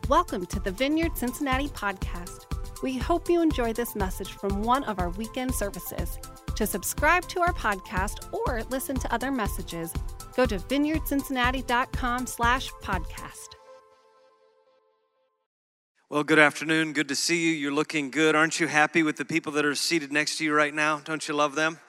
Welcome to the Vineyard Cincinnati podcast. We hope you enjoy this message from one of our weekend services. To subscribe to our podcast or listen to other messages, go to vineyardcincinnati.com/podcast. Well, good afternoon. Good to see you. You're looking good. Aren't you happy with the people that are seated next to you right now? Don't you love them?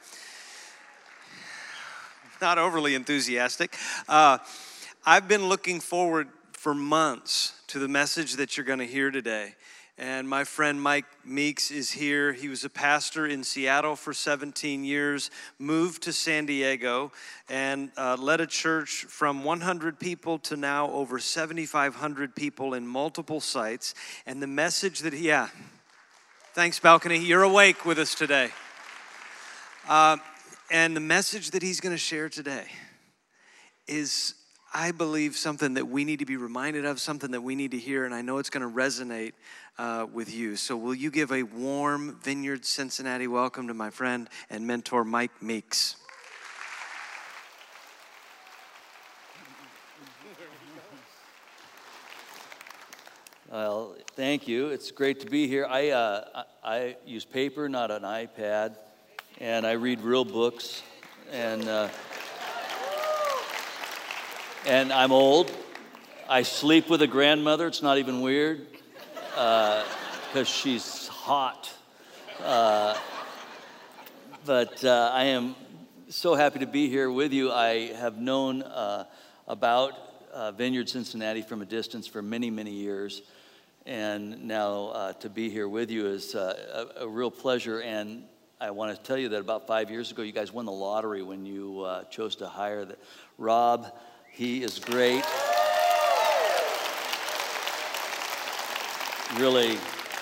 Not overly enthusiastic. I've been looking forward for months to the message that you're going to hear today. And my friend Mike Meeks is here. He was a pastor in Seattle for 17 years, moved to San Diego, and led a church from 100 people to now over 7,500 people in multiple sites. And the message that thanks, Balcony. You're awake with us today. And the message that he's going to share today is, I believe, something that we need to be reminded of, something that we need to hear, and I know it's going to resonate with you. So will you give a warm Vineyard Cincinnati welcome to my friend and mentor, Mike Meeks. Well, thank you. It's great to be here. I use paper, not an iPad, and I read real books, and I'm old. I sleep with a grandmother. It's not even weird because she's hot. But I am so happy to be here with you. I have known about Vineyard Cincinnati from a distance for many, many years. And now to be here with you is a real pleasure. And I want to tell you that about 5 years ago, you guys won the lottery when you chose to hire Rob. He is great. Really,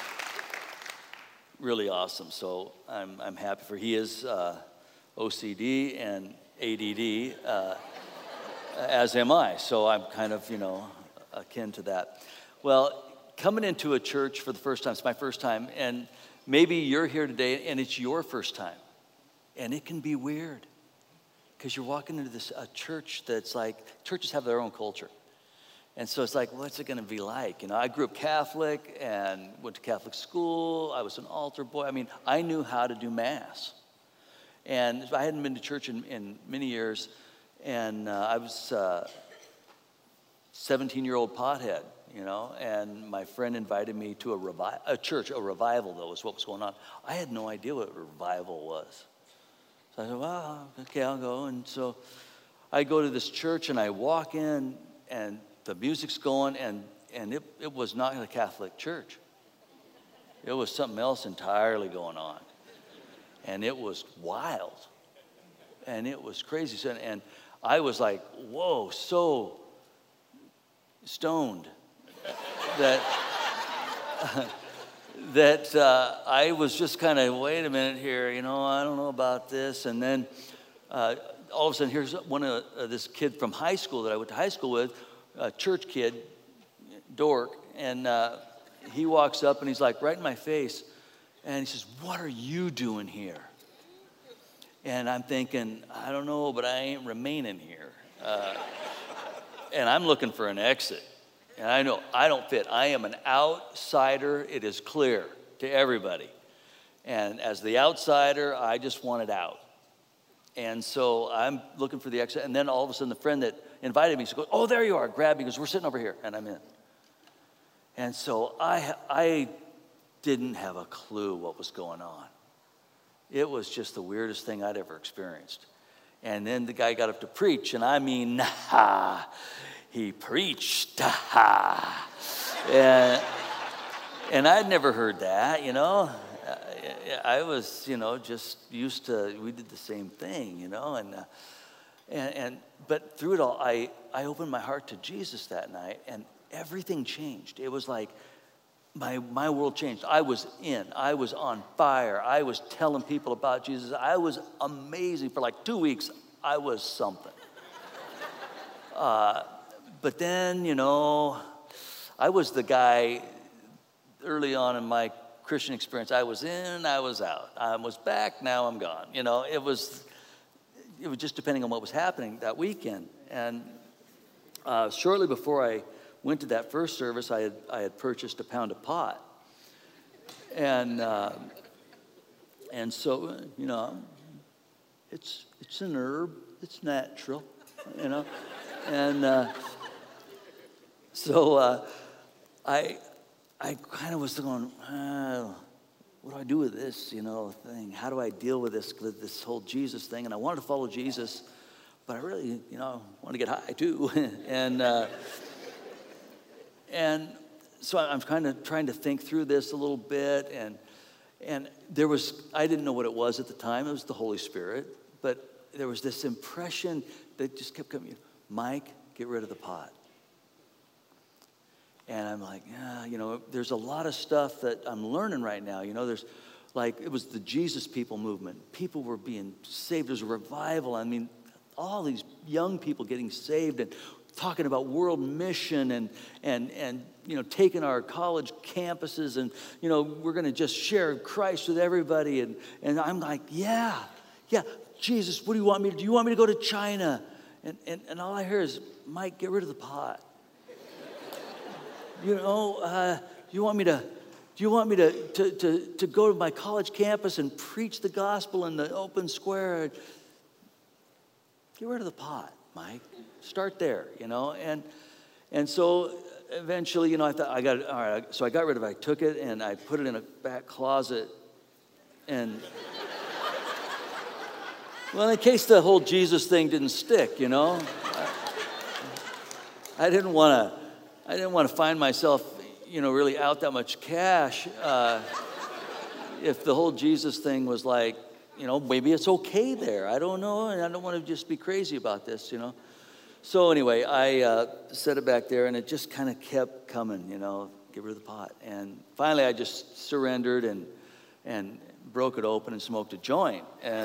really awesome. So I'm happy for he is OCD and ADD, as am I. So I'm kind of, akin to that. Well, coming into a church for the first time, it's my first time, and maybe you're here today and it's your first time. And it can be weird. Because you're walking into a church that's like, churches have their own culture. And so it's like, what's it going to be like? I grew up Catholic and went to Catholic school. I was an altar boy. I mean, I knew how to do Mass. And I hadn't been to church in many years. And I was a 17-year-old pothead, and my friend invited me to a revival, though, was what was going on. I had no idea what a revival was. I said, well, okay, I'll go. And so I go to this church, and I walk in, and the music's going, and it was not a Catholic church. It was something else entirely going on. And it was wild. And it was crazy. And I was like, whoa, so stoned that... that I was just kind of, wait a minute here, I don't know about this. And then all of a sudden, here's this kid from high school that I went to high school with, a church kid, dork, and he walks up and he's like right in my face, and he says, what are you doing here? And I'm thinking, I don't know, but I ain't remaining here. And I'm looking for an exit. And I know I don't fit. I am an outsider. It is clear to everybody. And as the outsider, I just wanted out. And so I'm looking for the exit. And then all of a sudden, the friend that invited me goes, oh, there you are. Grab me. He goes, we're sitting over here. And I'm in. And so I didn't have a clue what was going on. It was just the weirdest thing I'd ever experienced. And then the guy got up to preach. And I mean, he preached, and I'd never heard that, I was, just used to, we did the same thing, but through it all, I opened my heart to Jesus that night, and everything changed. It was like my world changed. I was on fire. I was telling people about Jesus. I was amazing. For like 2 weeks, I was something. But then, I was the guy early on in my Christian experience. I was in, I was out. I was back, now I'm gone. It was just depending on what was happening that weekend. And shortly before I went to that first service, I had purchased a pound of pot. And so, you know, it's an herb, it's natural, you know. And so I kind of was going, what do I do with this, you know, thing? How do I deal with this whole Jesus thing? And I wanted to follow Jesus, but I really, you know, want to get high too. And so I'm kind of trying to think through this a little bit, and I didn't know what it was at the time. It was the Holy Spirit, but there was this impression that just kept coming, Mike, get rid of the pot. And I'm like, yeah, you know, there's a lot of stuff that I'm learning right now. You know, there's like, it was the Jesus People movement. People were being saved. There's a revival. I mean, all these young people getting saved and talking about world mission and you know, taking our college campuses and, you know, we're going to just share Christ with everybody. And I'm like, yeah, Jesus, what do you want me to do? You want me to go to China? And all I hear is, Mike, get rid of the pot. You know, do you want me to go to my college campus and preach the gospel in the open square? Get rid of the pot, Mike. Start there, you know. And so eventually, you know, I thought, I got it. All right. So I got rid of it. I took it and I put it in a back closet. And well, in case the whole Jesus thing didn't stick, you know, I didn't want to find myself, you know, really out that much cash if the whole Jesus thing was like, you know, maybe it's okay there. I don't know, and I don't want to just be crazy about this, you know. So anyway, I set it back there, and it just kind of kept coming, you know, get rid of the pot. And finally, I just surrendered and broke it open and smoked a joint.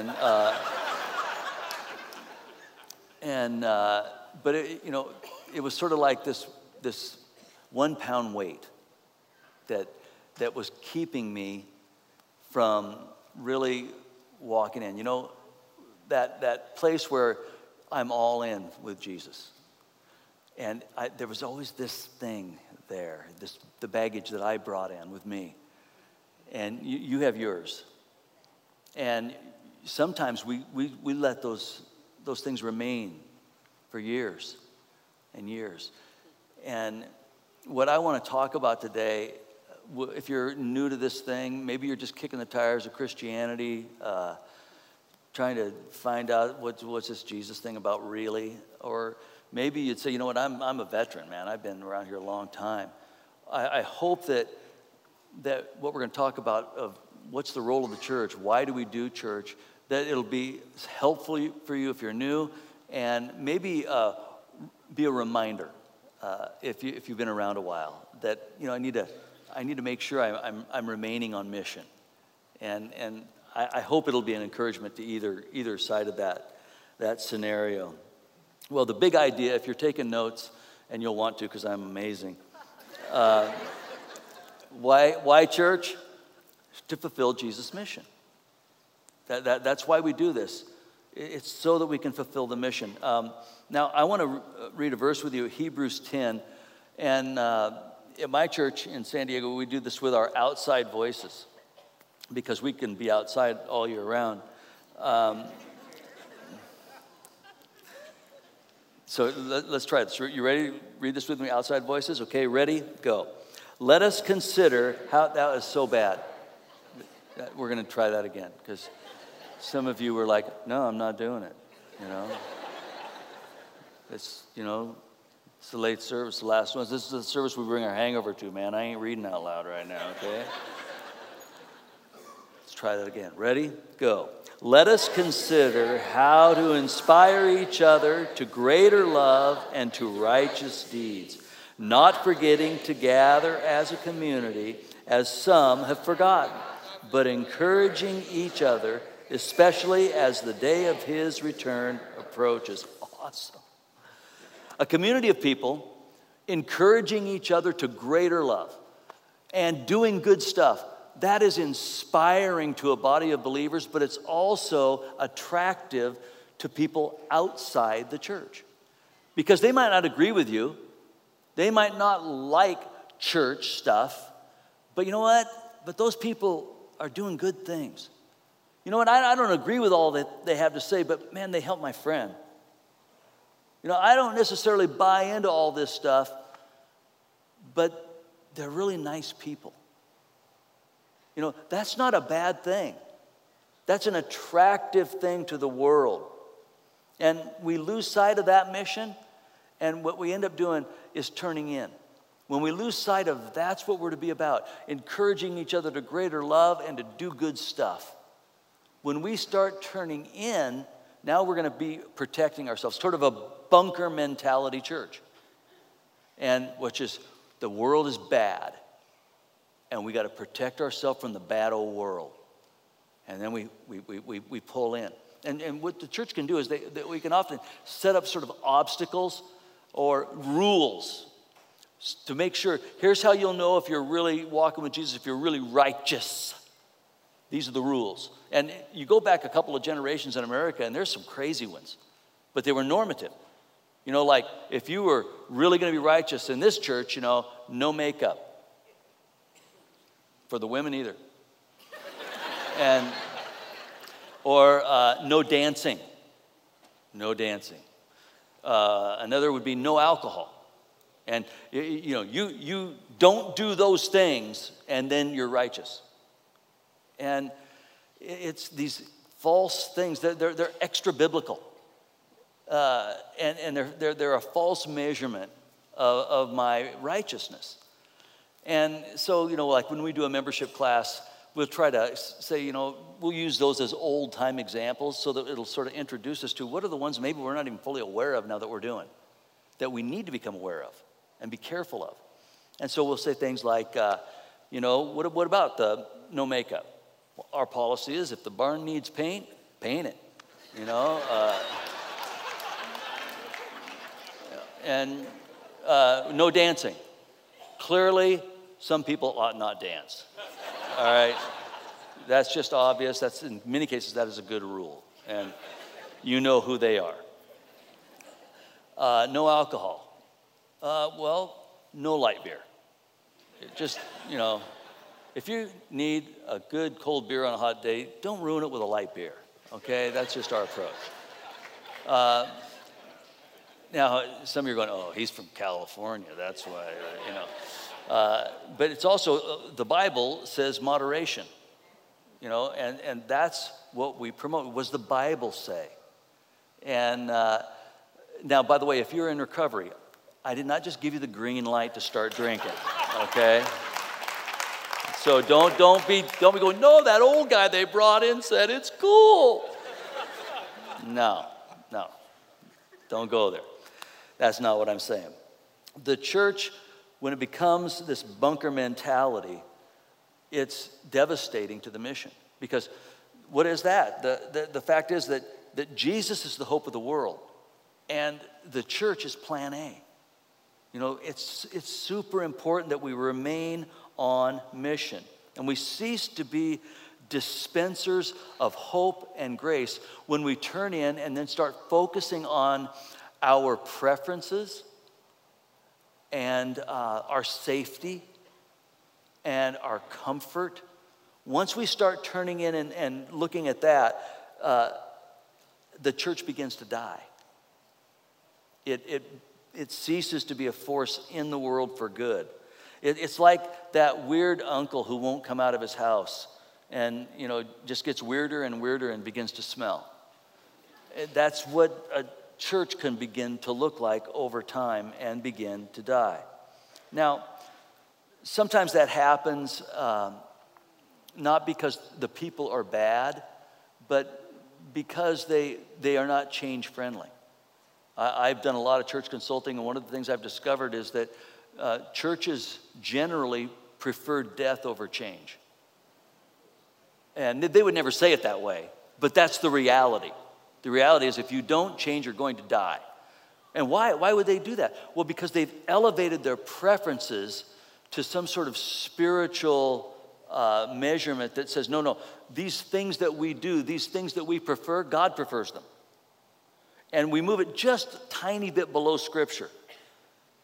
But it, you know, it was sort of like this 1 pound weight that was keeping me from really walking in. You know, that place where I'm all in with Jesus. And there was always this thing there, the baggage that I brought in with me. And you have yours. And sometimes we let those things remain for years and years. And what I want to talk about today, if you're new to this thing, maybe you're just kicking the tires of Christianity, trying to find out what's this Jesus thing about really, or maybe you'd say, you know what, I'm a veteran, man. I've been around here a long time. I hope that what we're going to talk about of what's the role of the church, why do we do church, that it'll be helpful for you if you're new, and maybe be a reminder if you've been around a while that, you know, I need to make sure I'm remaining on mission, and I hope it'll be an encouragement to either side of that scenario. Well, the big idea, if you're taking notes, and you'll want to because I'm amazing. Why church? To fulfill Jesus' mission. That's why we do this. It's so that we can fulfill the mission. Now, I want to read a verse with you, Hebrews 10. And at my church in San Diego, we do this with our outside voices because we can be outside all year round. So let's try this. You ready to read this with me, outside voices? Okay, ready? Go. Let us consider how, that was so bad. We're going to try that again because some of you were like, no, I'm not doing it, you know. It's, you know, it's the late service, the last one. This is the service we bring our hangover to, man. I ain't reading out loud right now, okay? Let's try that again. Ready? Go. Let us consider how to inspire each other to greater love and to righteous deeds, not forgetting to gather as a community, as some have forgotten, but encouraging each other, especially as the day of his return approaches. Awesome. A community of people encouraging each other to greater love and doing good stuff. That is inspiring to a body of believers, but it's also attractive to people outside the church. Because they might not agree with you, They might not like church stuff, but you know what? But those people are doing good things. You know what? I don't agree with all that they have to say, but man, they help my friend. You know, I don't necessarily buy into all this stuff, but they're really nice people. You know, that's not a bad thing. That's an attractive thing to the world. And we lose sight of that mission, and what we end up doing is turning in. When we lose sight of that's what we're to be about, encouraging each other to greater love and to do good stuff. When we start turning in, now we're going to be protecting ourselves, sort of a bunker mentality church. And which is, the world is bad, and we got to protect ourselves from the bad old world. And then we pull in. And what the church can do is that we can often set up sort of obstacles or rules to make sure, here's how you'll know if you're really walking with Jesus, if you're really righteous. These are the rules. And you go back a couple of generations in America, and there's some crazy ones, but they were normative. You know, like if you were really going to be righteous in this church, you know, no makeup. For the women either. And or no dancing. No dancing. Another would be no alcohol. And you know, you don't do those things, and then you're righteous. And it's these false things. They're extra biblical, and they're a false measurement of my righteousness. And so, you know, like when we do a membership class, we'll try to say, you know, we'll use those as old-time examples so that it'll sort of introduce us to what are the ones maybe we're not even fully aware of now that we're doing, that we need to become aware of and be careful of. And so we'll say things like, you know, what about the no makeup? Well, our policy is if the barn needs paint, paint it, you know. And no dancing. Clearly, some people ought not dance. All right? That's just obvious. That's, in many cases, that is a good rule. And you know who they are. No alcohol. Well, no light beer. Just, you know, if you need a good cold beer on a hot day, don't ruin it with a light beer. Okay? That's just our approach. Now, some of you are going, oh, he's from California. That's why, you know. But it's also, the Bible says moderation, you know, and that's what we promote. What does the Bible say? And now, by the way, if you're in recovery, I did not just give you the green light to start drinking, okay? So don't be going, no, that old guy they brought in said it's cool. No, don't go there. That's not what I'm saying. The church, when it becomes this bunker mentality, it's devastating to the mission. Because what is that? The fact is that Jesus is the hope of the world. And the church is plan A. You know, it's super important that we remain on mission. And we cease to be dispensers of hope and grace when we turn in and then start focusing on our preferences and our safety and our comfort. Once we start turning in and looking at that, the church begins to die. It ceases to be a force in the world for good. It's like that weird uncle who won't come out of his house and, you know, just gets weirder and weirder and begins to smell. That's what a church can begin to look like over time and begin to die. Now, sometimes that happens not because the people are bad, but because they are not change friendly. I've done a lot of church consulting, and one of the things I've discovered is that churches generally prefer death over change. And they would never say it that way, but that's the reality. The reality is if you don't change, you're going to die. And why would they do that? Well, because they've elevated their preferences to some sort of spiritual measurement that says, no, these things that we do, these things that we prefer, God prefers them. And we move it just a tiny bit below Scripture.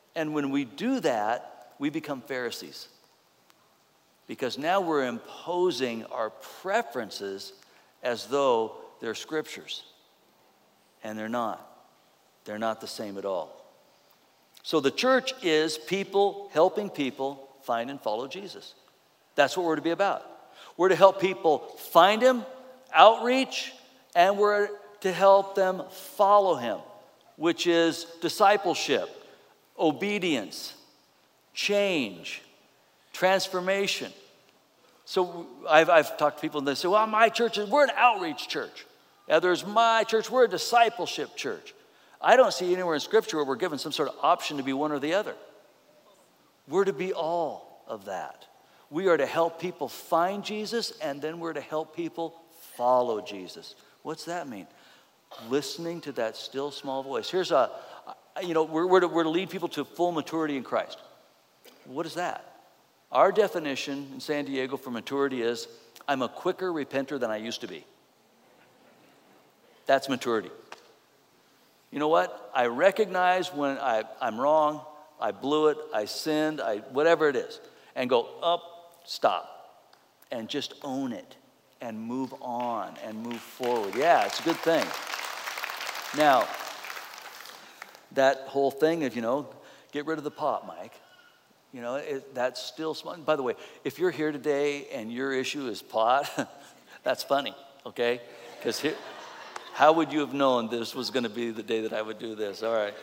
And when we do that, we become Pharisees. Because now we're imposing our preferences as though they're scriptures. And they're not. They're not the same at all. So the church is people helping people find and follow Jesus. That's what we're to be about. We're to help people find him, outreach, and we're to help them follow him, which is discipleship, obedience, change, transformation. So I've talked to people and they say, well, my church, we're an outreach church. Yeah, there's my church, we're a discipleship church. I don't see anywhere in Scripture where we're given some sort of option to be one or the other. We're to be all of that. We are to help people find Jesus, and then we're to help people follow Jesus. What's that mean? Listening to that still small voice. Here's we're to lead people to full maturity in Christ. What is that? Our definition in San Diego for maturity is, I'm a quicker repenter than I used to be. That's maturity. You know what? I recognize when I'm wrong, I blew it, I sinned, whatever it is, and go up, stop, and just own it, and move on, and move forward. Yeah, it's a good thing. Now, that whole thing of, get rid of the pot, Mike. That's still small. By the way, if you're here today and your issue is pot, that's funny, okay? Because how would you have known this was going to be the day that I would do this? All right.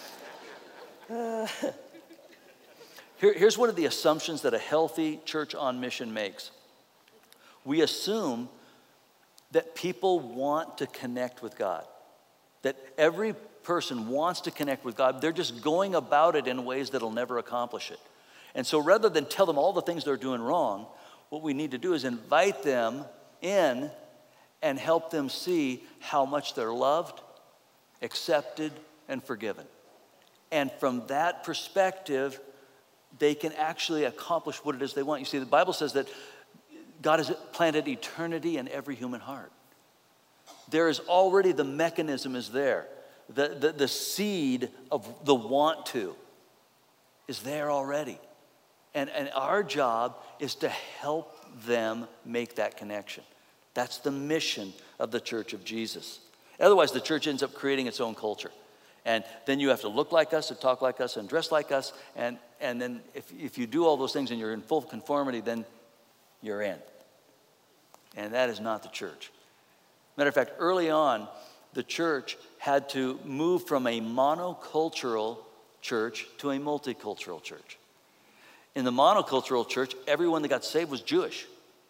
Here's one of the assumptions that a healthy church on mission makes. We assume that people want to connect with God, that every person wants to connect with God. They're just going about it in ways that'll never accomplish it. And so rather than tell them all the things they're doing wrong, what we need to do is invite them in and help them see how much they're loved, accepted, and forgiven. And from that perspective, they can actually accomplish what it is they want. You see, the Bible says that God has planted eternity in every human heart. There is already, the mechanism is there. The seed of the want to is there already. And our job is to help them make that connection. That's the mission of the Church of Jesus. Otherwise, the church ends up creating its own culture. And then you have to look like us and talk like us and dress like us. And then if you do all those things and you're in full conformity, then you're in. And that is not the church. Matter of fact, early on, the church had to move from a monocultural church to a multicultural church. In the monocultural church, everyone that got saved was Jewish.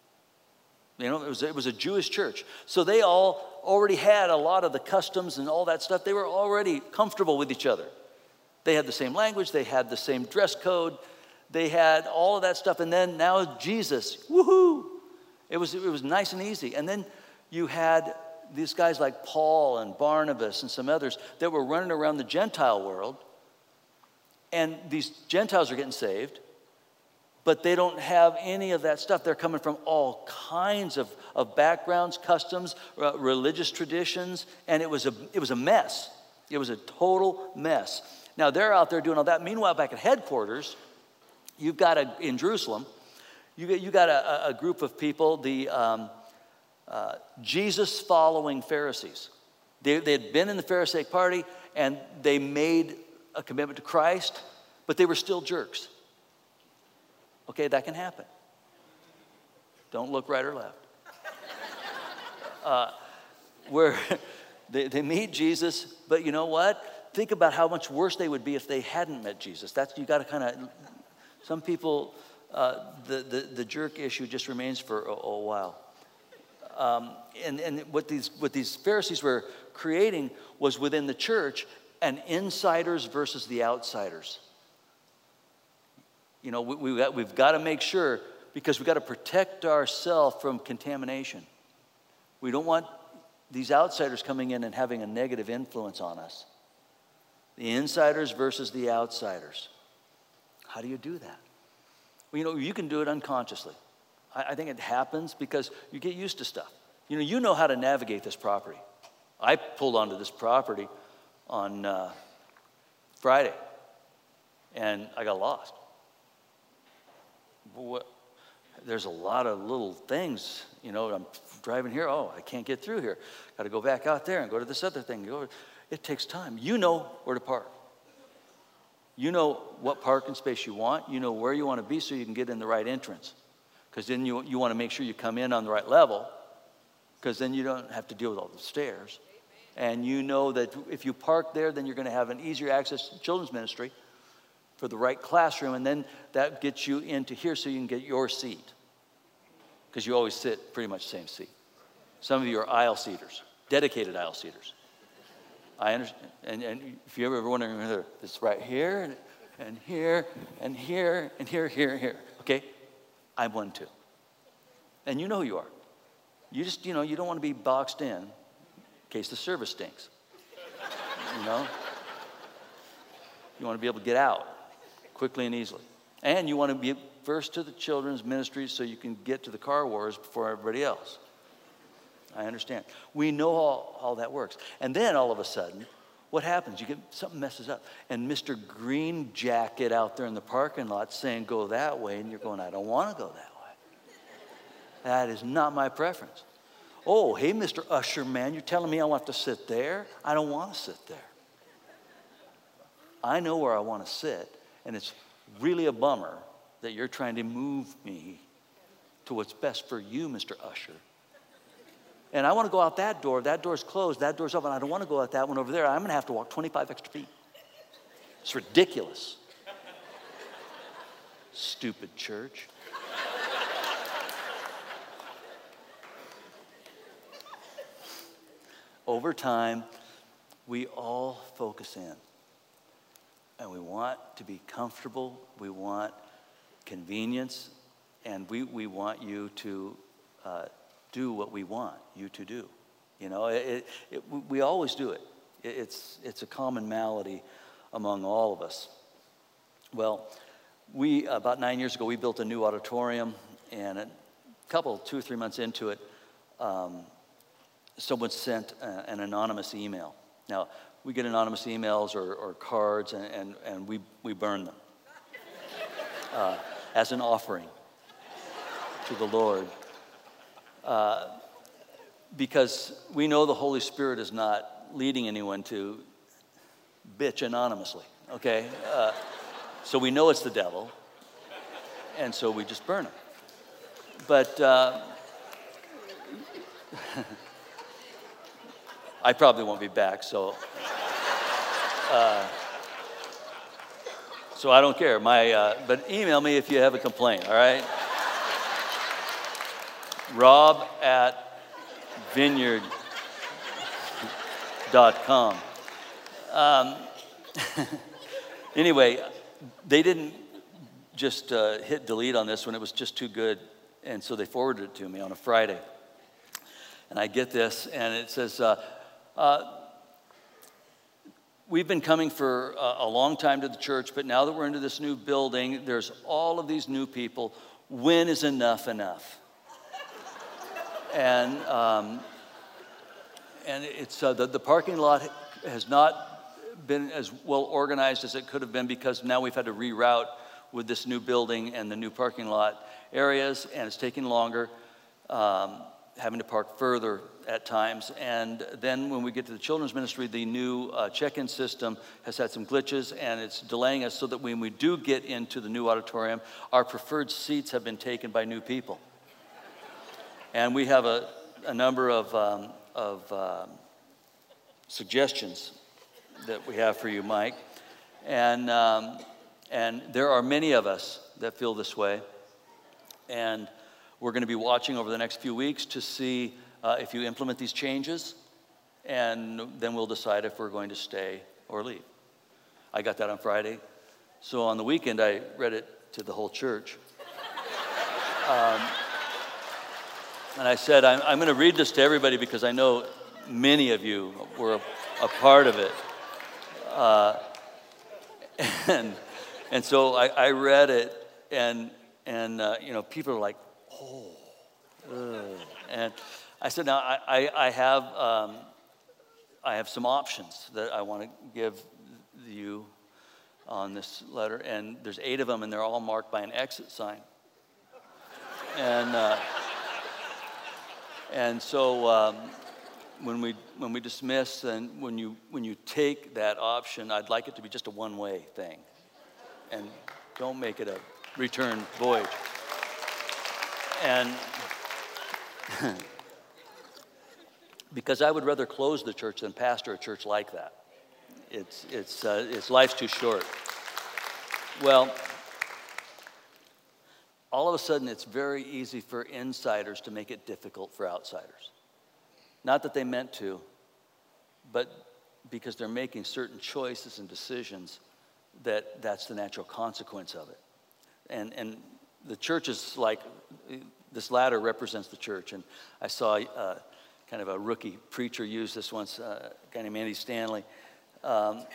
It was a Jewish church. So they all already had a lot of the customs and all that stuff. They were already comfortable with each other. They had the same language. They had the same dress code. They had all of that stuff. And then now Jesus, woohoo! It was nice and easy. And then you had these guys like Paul and Barnabas and some others that were running around the Gentile world. And these Gentiles are getting saved. But they don't have any of that stuff. They're coming from all kinds of backgrounds, customs, religious traditions, and it was a mess. It was a total mess. Now, they're out there doing all that. Meanwhile, back at headquarters, you've got in Jerusalem, you got a group of people, the Jesus-following Pharisees. They had been in the Pharisaic party, and they made a commitment to Christ, but they were still jerks. Okay, that can happen. Don't look right or left. Where they meet Jesus, but you know what? Think about how much worse they would be if they hadn't met Jesus. You got to kind of. Some people, the jerk issue just remains for a while. And what these Pharisees were creating was within the church an insiders versus the outsiders. We've got to make sure, because we've got to protect ourselves from contamination. We don't want these outsiders coming in and having a negative influence on us. The insiders versus the outsiders. How do you do that? Well, you can do it unconsciously. I think it happens because you get used to stuff. You know how to navigate this property. I pulled onto this property on Friday. and I got lost. There's a lot of little things, I'm driving here, I can't get through here. Got to go back out there and go to this other thing. It takes time. You know where to park. You know what parking space you want. You know where you want to be so you can get in the right entrance. Because then you want to make sure you come in on the right level, because then you don't have to deal with all the stairs. And you know that if you park there, then you're going to have an easier access to children's ministry for the right classroom, and then that gets you into here so you can get your seat, because you always sit pretty much the same seat. Some of you are aisle seaters, dedicated aisle seaters. I understand, and if you're ever wondering, it's right here, and here, and here, and here, here, okay? I'm one too. And you know who you are. You just, you don't want to be boxed in case the service stinks. You want to be able to get out quickly and easily. And you want to be first to the children's ministry so you can get to the car wars before everybody else. I understand. We know how that works. And then all of a sudden, what happens? Something messes up. And Mr. Green Jacket out there in the parking lot saying, go that way. And you're going, I don't want to go that way. That is not my preference. Oh, hey, Mr. Usher man, you're telling me I want to sit there? I don't want to sit there. I know where I want to sit. And it's really a bummer that you're trying to move me to what's best for you, Mr. Usher. And I want to go out that door. That door's closed. That door's open. I don't want to go out that one over there. I'm going to have to walk 25 extra feet. It's ridiculous. Stupid church. Over time, we all focus in. And we want to be comfortable. We want convenience. And we want you to do what we want you to do. We always do it. It's a common malady among all of us. Well, about 9 years ago, we built a new auditorium, and 2 or 3 months into it, someone sent an anonymous email. Now, we get anonymous emails or cards, and we burn them as an offering to the Lord. Because we know the Holy Spirit is not leading anyone to bitch anonymously, okay? So we know it's the devil, and so we just burn it. But I probably won't be back, so I don't care. But email me if you have a complaint, all right? rob@vineyard.com. Anyway, they didn't just hit delete on this one. It was just too good. And so they forwarded it to me on a Friday. And I get this, and it says, we've been coming for a long time to the church, but now that we're into this new building, there's all of these new people. When is enough enough? And it's the parking lot has not been as well organized as it could have been, because now we've had to reroute with this new building and the new parking lot areas, and it's taking longer, having to park further at times. And then when we get to the children's ministry, the new check-in system has had some glitches, and it's delaying us so that when we do get into the new auditorium, our preferred seats have been taken by new people. And we have a number of suggestions that we have for you, Mike. And there are many of us that feel this way. And we're going to be watching over the next few weeks to see if you implement these changes, and then we'll decide if we're going to stay or leave. I got that on Friday. So on the weekend, I read it to the whole church. And I said, I'm going to read this to everybody because I know many of you were a part of it. And so I read it, and people are like, oh. And I said, now I have some options that I want to give you on this letter, and there's 8 of them, and they're all marked by an exit sign. And so when we dismiss, and when you take that option, I'd like it to be just a one-way thing, and don't make it a return voyage. And because I would rather close the church than pastor a church like that. It's life's too short. Well, all of a sudden, it's very easy for insiders to make it difficult for outsiders. Not that they meant to, but because they're making certain choices and decisions, that's the natural consequence of it. And the church is like, this ladder represents the church. And I saw kind of a rookie preacher use this once, a guy named Andy Stanley. And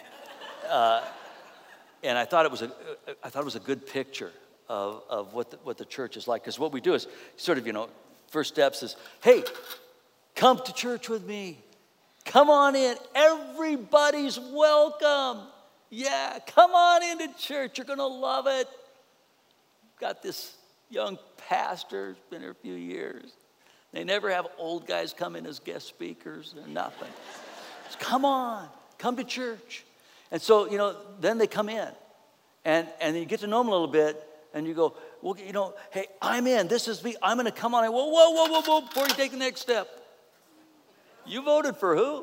I thought it was a good picture of what the church is like. Because what we do is sort of, first steps is, hey, come to church with me. Come on in. Everybody's welcome. Yeah, come on into church. You're going to love it. Got this young pastor, been here a few years. They never have old guys come in as guest speakers or nothing. Just come on, come to church. And so, then they come in. And then you get to know them a little bit, and you go, well, hey, I'm in. This is me. I'm going to come on in. Whoa, before you take the next step. You voted for who?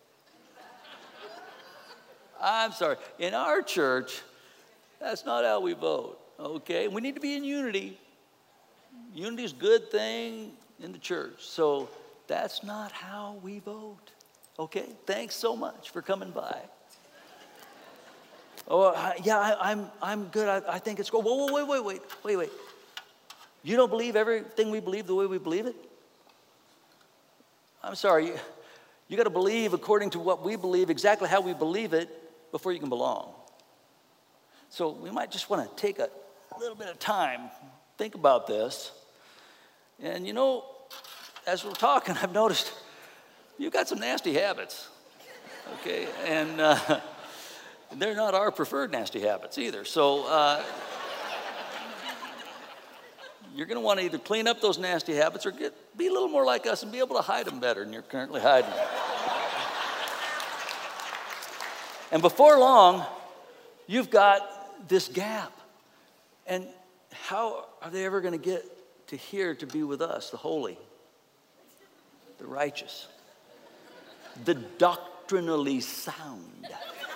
I'm sorry. In our church, that's not how we vote, okay? We need to be in unity. Unity is a good thing in the church. So that's not how we vote, okay? Thanks so much for coming by. Oh, yeah, I'm good. I think it's good. Whoa, wait. You don't believe everything we believe the way we believe it? I'm sorry. You got to believe according to what we believe, exactly how we believe it, before you can belong. So we might just want to take a little bit of time, think about this. And as we're talking, I've noticed you've got some nasty habits, okay? And they're not our preferred nasty habits either. So you're going to want to either clean up those nasty habits or be a little more like us and be able to hide them better than you're currently hiding them. And before long, you've got this gap. And how are they ever going to get to here to be with us, the holy, the righteous, the doctrinally sound,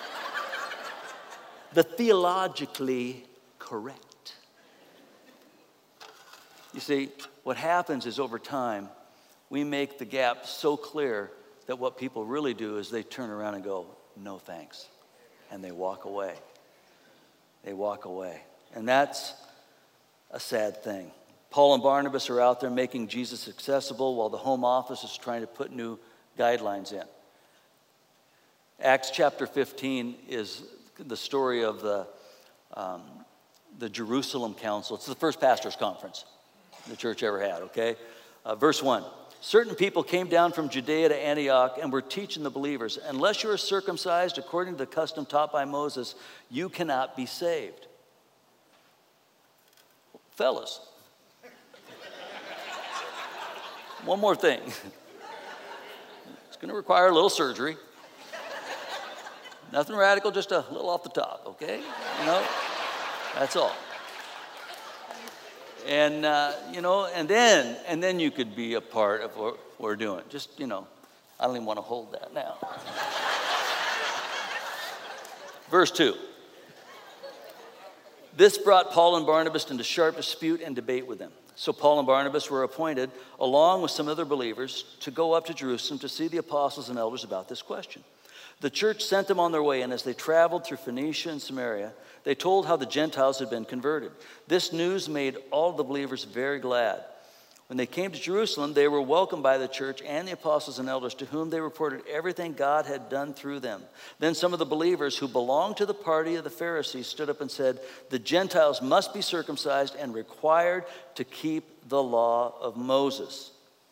the theologically correct? You see, what happens is over time, we make the gap so clear that what people really do is they turn around and go, no thanks. And they walk away. They walk away. And that's a sad thing. Paul and Barnabas are out there making Jesus accessible while the home office is trying to put new guidelines in. Acts chapter 15 is the story of the Jerusalem Council. It's the first pastor's conference the church ever had, okay? Verse 1. Certain people came down from Judea to Antioch and were teaching the believers, unless you are circumcised according to the custom taught by Moses, you cannot be saved. Fellas, one more thing. It's going to require a little surgery. Nothing radical, just a little off the top, okay? That's all. And, and then you could be a part of what we're doing. Just, I don't even want to hold that now. Verse 2. This brought Paul and Barnabas into sharp dispute and debate with them. So Paul and Barnabas were appointed, along with some other believers, to go up to Jerusalem to see the apostles and elders about this question. The church sent them on their way, and as they traveled through Phoenicia and Samaria, they told how the Gentiles had been converted. This news made all the believers very glad. When they came to Jerusalem, they were welcomed by the church and the apostles and elders, to whom they reported everything God had done through them. Then some of the believers who belonged to the party of the Pharisees stood up and said, the Gentiles must be circumcised and required to keep the law of Moses.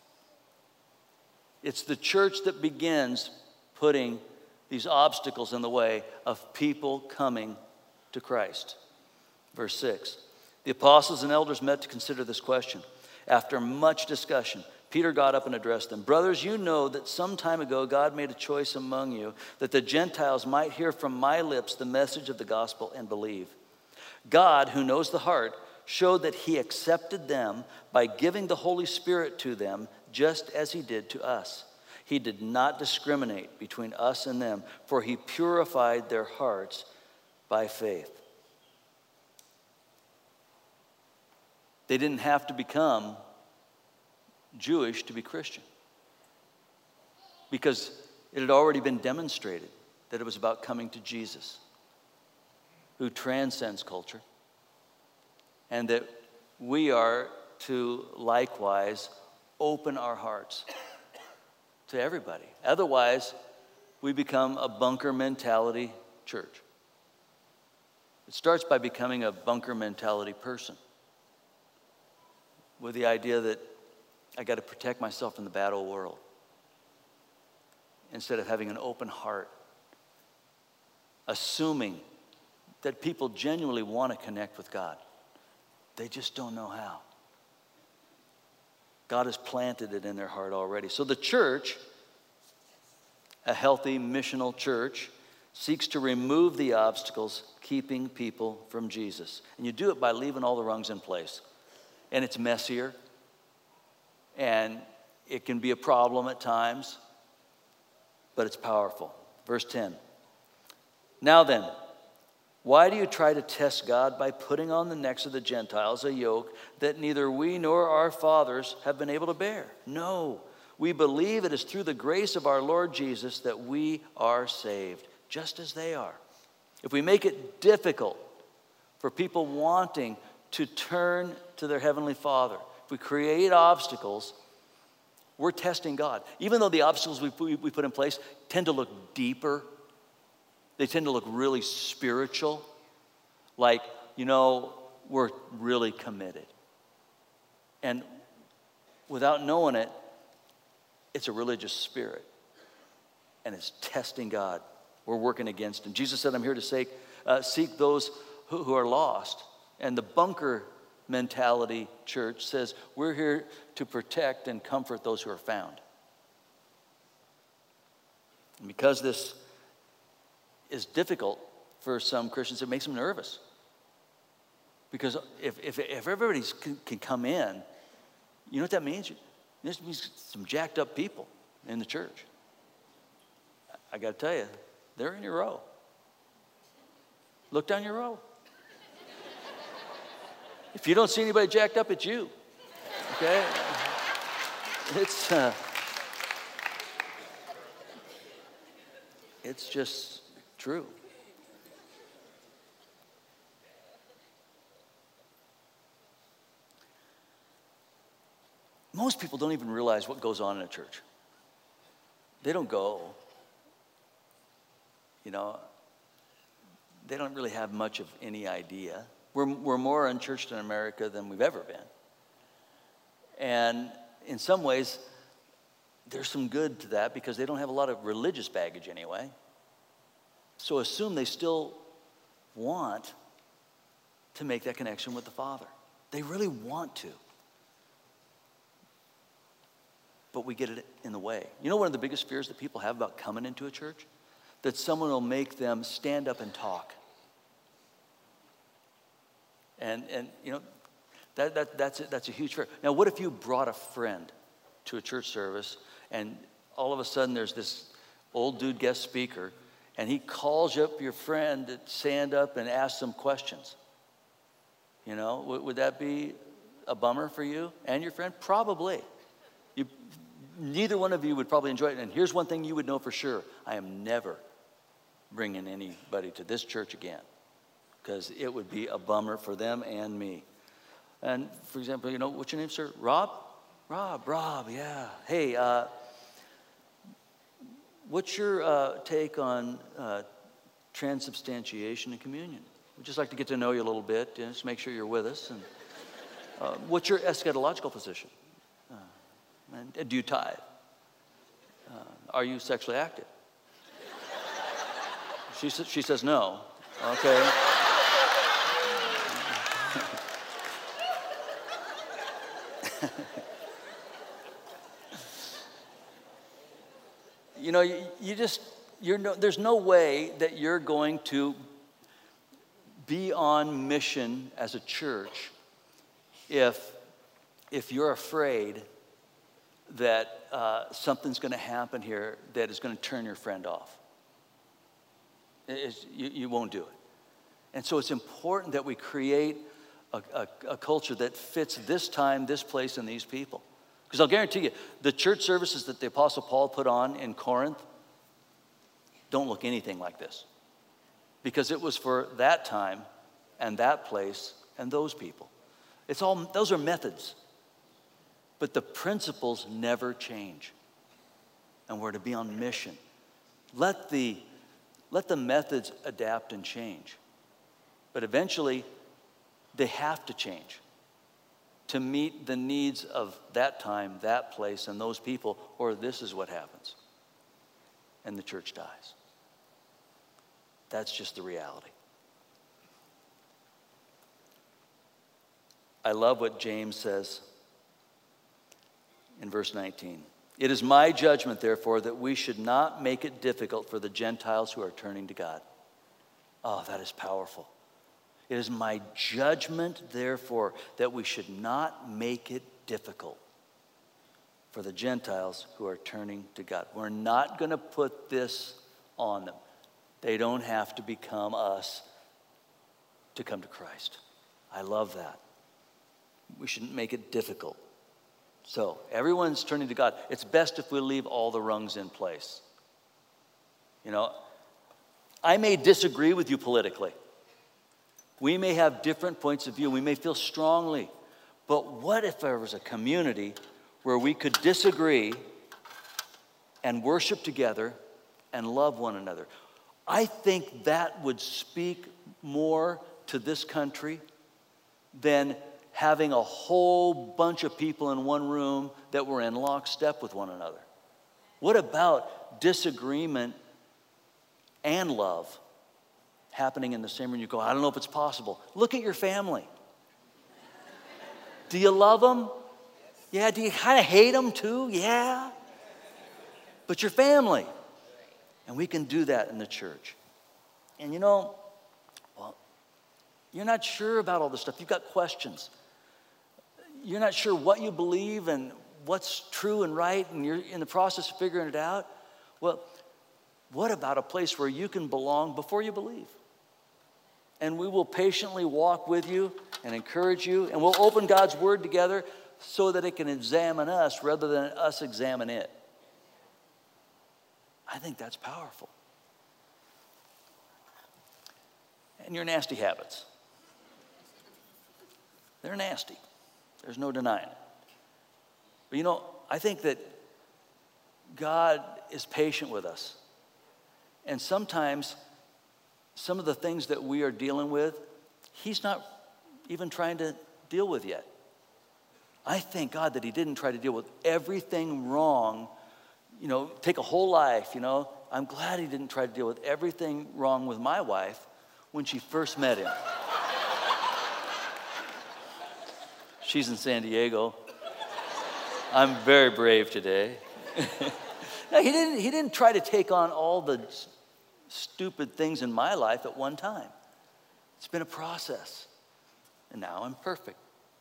It's the church that begins putting these obstacles in the way of people coming to Christ. Verse 6, the apostles and elders met to consider this question. After much discussion, Peter got up and addressed them. Brothers, you know that some time ago God made a choice among you that the Gentiles might hear from my lips the message of the gospel and believe. God, who knows the heart, showed that he accepted them by giving the Holy Spirit to them just as he did to us. He did not discriminate between us and them, for he purified their hearts by faith. They didn't have to become Jewish to be Christian, because it had already been demonstrated that it was about coming to Jesus, who transcends culture, and that we are to likewise open our hearts to everybody. Otherwise, we become a bunker mentality church. It starts by becoming a bunker mentality person, with the idea that I got to protect myself in the bad old world, instead of having an open heart, assuming that people genuinely want to connect with God. They just don't know how. God has planted it in their heart already. So the church, a healthy missional church, seeks to remove the obstacles keeping people from Jesus. And you do it by leaving all the rungs in place. And it's messier, and it can be a problem at times, but it's powerful. Verse 10. Now then, why do you try to test God by putting on the necks of the Gentiles a yoke that neither we nor our fathers have been able to bear? No, we believe it is through the grace of our Lord Jesus that we are saved, just as they are. If we make it difficult for people wanting to turn to their Heavenly Father, if we create obstacles, we're testing God. Even though the obstacles we put in place tend to look deeper, they tend to look really spiritual, like, we're really committed. And without knowing it, it's a religious spirit, and it's testing God. We're working against him. Jesus said, I'm here to seek those who are lost. And the bunker mentality church says, we're here to protect and comfort those who are found. And because this is difficult for some Christians, it makes them nervous. Because if everybody can come in, you know what that means? It means some jacked up people in the church. I got to tell you, they're in your row. Look down your row. If you don't see anybody jacked up, it's you. Okay? It's just true. Most people don't even realize what goes on in a church. They don't go. They don't really have much of any idea. We're more unchurched in America than we've ever been. And in some ways, there's some good to that because they don't have a lot of religious baggage anyway. So assume they still want to make that connection with the Father. They really want to. But we get it in the way. One of the biggest fears that people have about coming into a church? That someone will make them stand up and talk. And that's a huge fear. Now, what if you brought a friend to a church service and all of a sudden there's this old dude guest speaker and he calls up your friend to stand up and ask some questions? Would that be a bummer for you and your friend? Probably. Neither one of you would probably enjoy it. And here's one thing you would know for sure. I am never bringing anybody to this church again, because it would be a bummer for them and me. And for example, what's your name, sir? Rob, yeah. Hey, what's your take on transubstantiation and communion? We'd just like to get to know you a little bit, just make sure you're with us. And what's your eschatological position? And do you tithe? Are you sexually active? She says no. Okay. You know, there's no way that you're going to be on mission as a church if you're afraid that something's going to happen here that is going to turn your friend off. You won't do it. And so it's important that we create a culture that fits this time, this place, and these people. Because I'll guarantee you, the church services that the Apostle Paul put on in Corinth don't look anything like this. Because it was for that time and that place and those people. Those are methods. But the principles never change. And we're to be on mission. Let the methods adapt and change. But eventually, they have to change to meet the needs of that time, that place, and those people, or this is what happens. And the church dies. That's just the reality. I love what James says in verse 19. It is my judgment, therefore, that we should not make it difficult for the Gentiles who are turning to God. Oh, that is powerful. It is my judgment, therefore, that we should not make it difficult for the Gentiles who are turning to God. We're not going to put this on them. They don't have to become us to come to Christ. I love that. We shouldn't make it difficult. So, everyone's turning to God. It's best if we leave all the rungs in place. You know, I may disagree with you politically. We may have different points of view. We may feel strongly. But what if there was a community where we could disagree and worship together and love one another? I think that would speak more to this country than having a whole bunch of people in one room that were in lockstep with one another. What about disagreement and love happening in the same room? You go, I don't know if it's possible. Look at your family. Do you love them? Yeah. Do you kind of hate them too? Yeah. But your family. And we can do that in the church. And you know, well, you're not sure about all this stuff. You've got questions. You're not sure what you believe and what's true and right, and you're in the process of figuring it out. Well, what about a place where you can belong before you believe? And we will patiently walk with you and encourage you, and we'll open God's Word together so that it can examine us rather than us examine it. I think that's powerful. And your nasty habits. They're nasty. There's no denying it. But you know, I think that God is patient with us. And sometimes some of the things that we are dealing with, He's not even trying to deal with yet. I thank God that He didn't try to deal with everything wrong. You know, take a whole life, you know. I'm glad He didn't try to deal with everything wrong with my wife when she first met Him. She's in San Diego. I'm very brave today. No, he didn't try to take on all the stupid things in my life at one time. It's been a process. And now I'm perfect.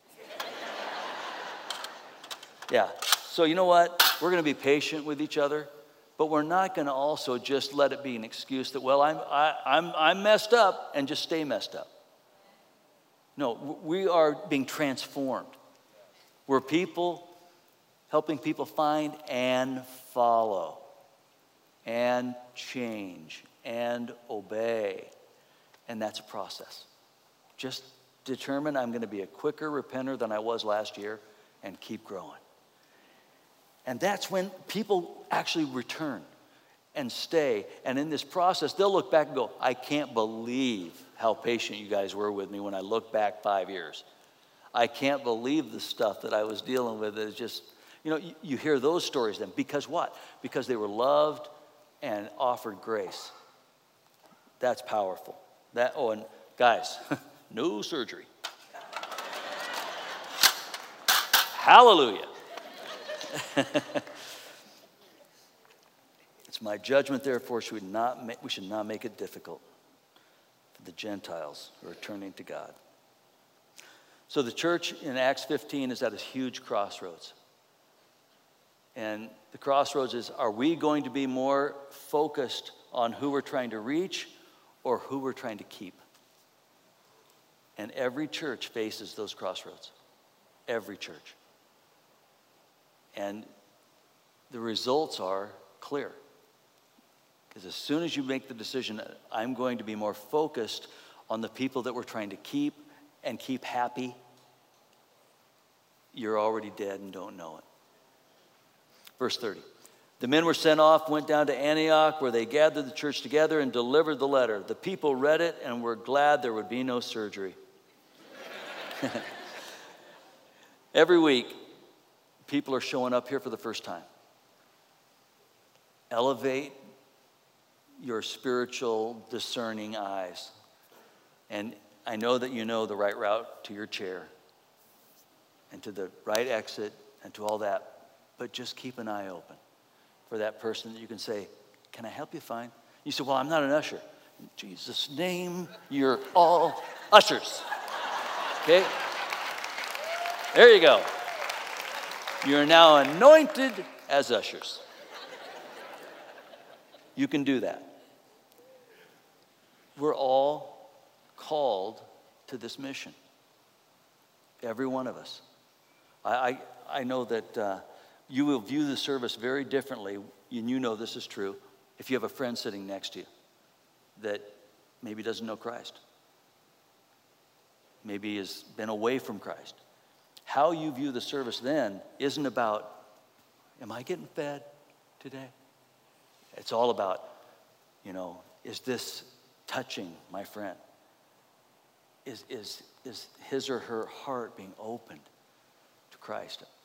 Yeah. So you know what? We're going to be patient with each other, but we're not going to also just let it be an excuse that, well, I'm messed up and just stay messed up. No, we are being transformed. We're people helping people find and follow and change and obey. And that's a process. Just determine I'm going to be a quicker repenter than I was last year and keep growing. And that's when people actually return and stay. And in this process, they'll look back and go, I can't believe how patient you guys were with me when I look back 5 years. I can't believe the stuff that I was dealing with. It's just, you know, you hear those stories then. Because what? Because they were loved and offered grace. That's powerful. And guys, no surgery. Hallelujah. It's my judgment, therefore, we should not make it difficult for the Gentiles who are turning to God. So the church in Acts 15 is at a huge crossroads. And the crossroads is, are we going to be more focused on who we're trying to reach or who we're trying to keep? And every church faces those crossroads. Every church. And the results are clear. Because as soon as you make the decision, I'm going to be more focused on the people that we're trying to keep and keep happy, you're already dead and don't know it. Verse 30. The men were sent off, went down to Antioch, where they gathered the church together and delivered the letter. The people read it and were glad there would be no surgery. Every week, people are showing up here for the first time. Elevate your spiritual discerning eyes. And I know that you know the right route to your chair and to the right exit and to all that, but just keep an eye open for that person that you can say, can I help you find? You say, well, I'm not an usher. In Jesus' name, you're all ushers. Okay? There you go. You're now anointed as ushers. You can do that. We're all called to this mission. Every one of us. I know that you will view the service very differently, and you know this is true, if you have a friend sitting next to you that maybe doesn't know Christ. Maybe has been away from Christ. How you view the service then isn't about, am I getting fed today? It's all about, is this touching my friend? Is his or her heart being opened to Christ? A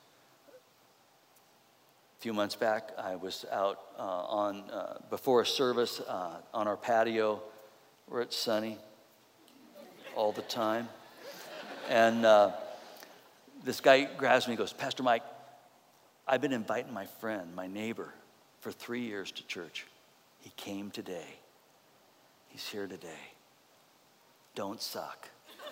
few months back, I was out before a service on our patio where it's sunny all the time. And this guy grabs me and goes, Pastor Mike, I've been inviting my friend, my neighbor, for 3 years to church. He came today. He's here today. Don't suck.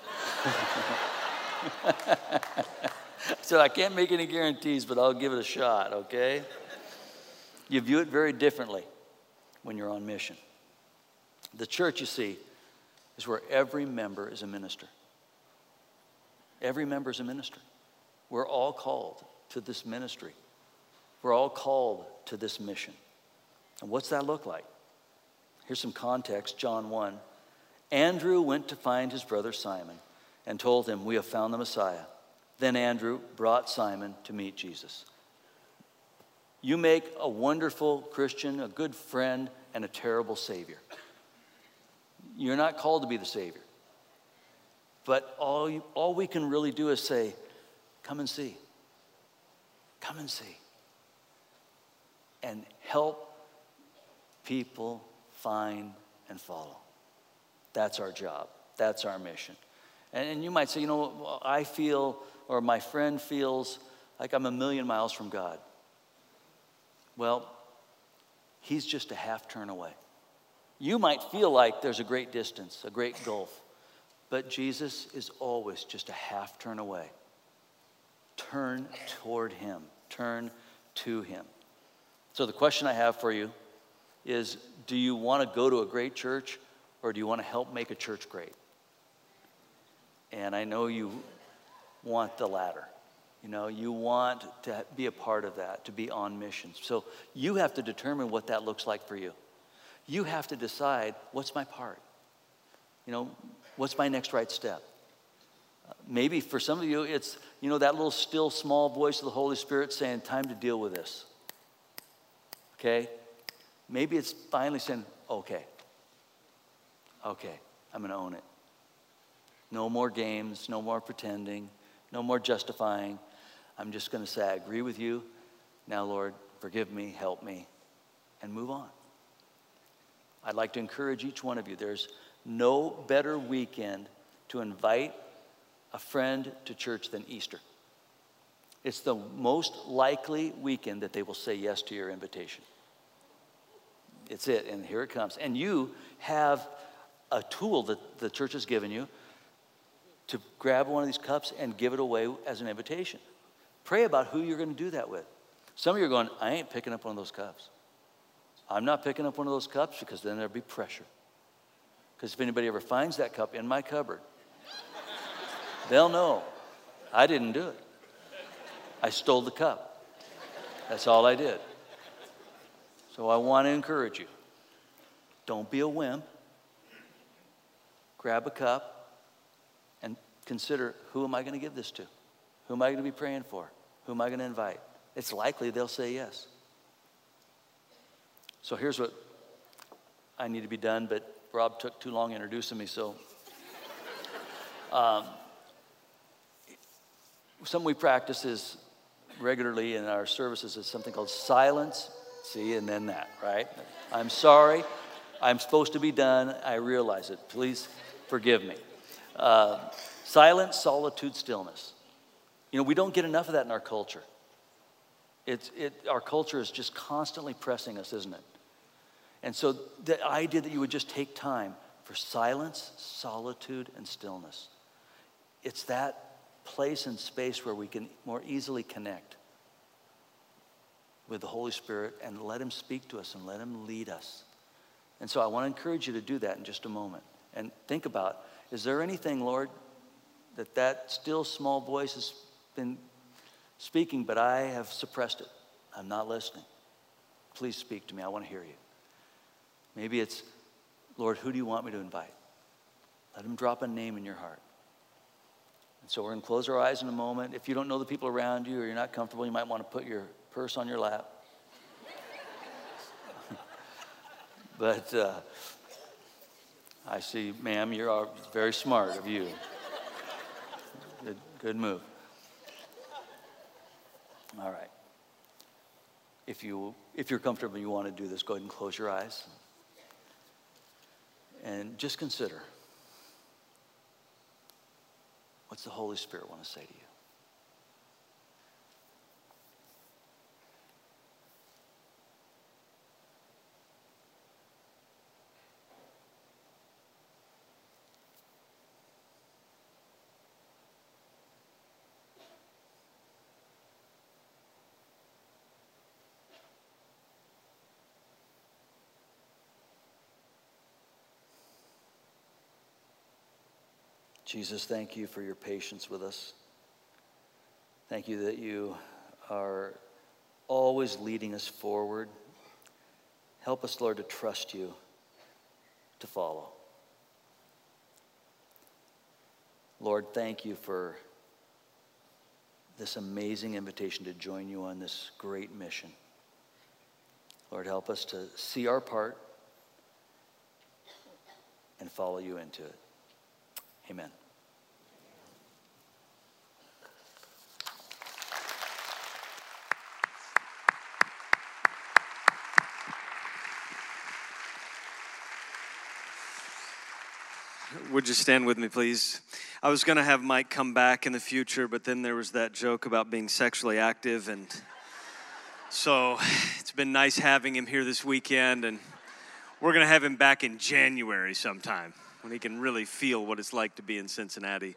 So I can't make any guarantees, but I'll give it a shot, okay? You view it very differently when you're on mission. The church, you see, is where every member is a minister. Every member is a minister. We're all called to this ministry. We're all called to this mission. And what's that look like? Here's some context, John 1. Andrew went to find his brother Simon and told him, we have found the Messiah. Then Andrew brought Simon to meet Jesus. You make a wonderful Christian, a good friend, and a terrible Savior. You're not called to be the Savior. But all we can really do is say, come and see. Come and see. And help people find and follow. That's our job. That's our mission. And you might say, I feel, or my friend feels like I'm a million miles from God. Well, he's just a half turn away. You might feel like there's a great distance, a great gulf. But Jesus is always just a half turn away. Turn toward him. Turn to him. So the question I have for you is, do you want to go to a great church or do you want to help make a church great? And I know you want the latter. You want to be a part of that, to be on mission. So you have to determine what that looks like for you. You have to decide, what's my part? What's my next right step? Maybe for some of you, it's, that little still small voice of the Holy Spirit saying, time to deal with this. Okay? Maybe it's finally saying, okay, I'm going to own it. No more games, no more pretending, no more justifying. I'm just going to say, I agree with you. Now, Lord, forgive me, help me, and move on. I'd like to encourage each one of you. There's no better weekend to invite a friend to church than Easter. It's the most likely weekend that they will say yes to your invitation. It's it, and here it comes. And you have a tool that the church has given you to grab one of these cups and give it away as an invitation. Pray about who you're going to do that with. Some of you are going, I ain't picking up one of those cups. I'm not picking up one of those cups because then there'll be pressure. Because if anybody ever finds that cup in my cupboard, they'll know I didn't do it. I stole the cup. That's all I did. So I want to encourage you. Don't be a wimp. Grab a cup and consider, who am I going to give this to? Who am I going to be praying for? Who am I going to invite? It's likely they'll say yes. So here's what I need to be done, but Rob took too long introducing me, so. Something we practice is regularly in our services is something called silence, see, and then that, right? I'm sorry. I'm supposed to be done. I realize it. Please forgive me. Silence, solitude, stillness. You know, we don't get enough of that in our culture. Our culture is just constantly pressing us, isn't it? And so the idea that you would just take time for silence, solitude, and stillness. It's that place and space where we can more easily connect with the Holy Spirit and let him speak to us and let him lead us. And so I want to encourage you to do that in just a moment. And think about, is there anything, Lord, that still small voice has been speaking, but I have suppressed it? I'm not listening. Please speak to me. I want to hear you. Maybe it's, Lord, who do you want me to invite? Let him drop a name in your heart. And so we're going to close our eyes in a moment. If you don't know the people around you or you're not comfortable, you might want to put your purse on your lap. But I see, ma'am, you're very smart of you. Good move. All right. If you're comfortable, you want to do this, go ahead and close your eyes. And just consider, what's the Holy Spirit want to say to you? Jesus, thank you for your patience with us. Thank you that you are always leading us forward. Help us, Lord, to trust you, to follow. Lord, thank you for this amazing invitation to join you on this great mission. Lord, help us to see our part and follow you into it. Amen. Would you stand with me, please? I was going to have Mike come back in the future, but then there was that joke about being sexually active, and so it's been nice having him here this weekend, and we're going to have him back in January sometime when he can really feel what it's like to be in Cincinnati.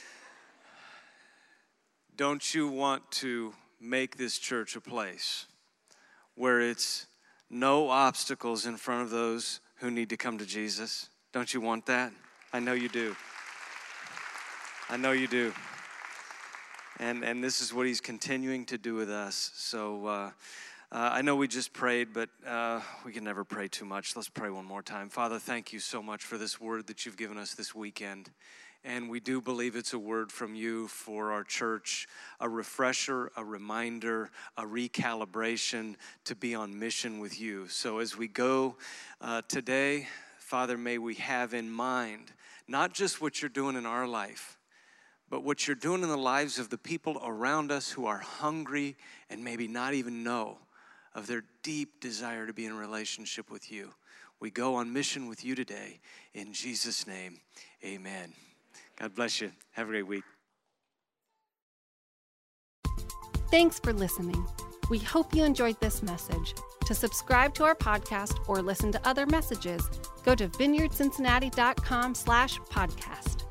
Don't you want to make this church a place where it's no obstacles in front of those who need to come to Jesus? Don't you want that? I know you do. I know you do. And this is what he's continuing to do with us. So I know we just prayed, but we can never pray too much. Let's pray one more time. Father, thank you so much for this word that you've given us this weekend. And we do believe it's a word from you for our church, a refresher, a reminder, a recalibration to be on mission with you. So as we go today, Father, may we have in mind not just what you're doing in our life, but what you're doing in the lives of the people around us who are hungry and maybe not even know of their deep desire to be in a relationship with you. We go on mission with you today. In Jesus' name, amen. God bless you. Have a great week. Thanks for listening. We hope you enjoyed this message. To subscribe to our podcast or listen to other messages, go to vineyardcincinnati.com/podcast.